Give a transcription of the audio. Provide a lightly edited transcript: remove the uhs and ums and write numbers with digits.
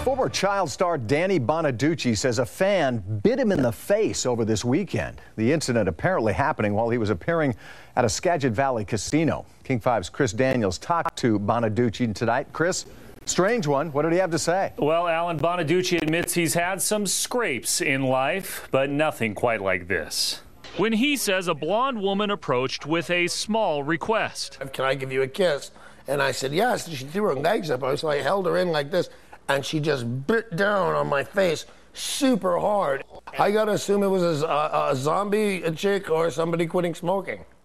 Former child star Danny Bonaduce says a fan bit him in the face over this weekend. The incident apparently happening while he was appearing at a Skagit Valley casino. King 5's Chris Daniels talked to Bonaduce tonight. Chris, strange one. What did he have to say? Well, Alan, Bonaduce admits he's had some scrapes in life, but nothing quite like this. When he says a blonde woman approached with a small request. Can I give you a kiss? And I said, yes. She threw her legs up. So I held her in like this, and she just bit down on my face super hard. I got to assume it was a zombie chick or somebody quitting smoking.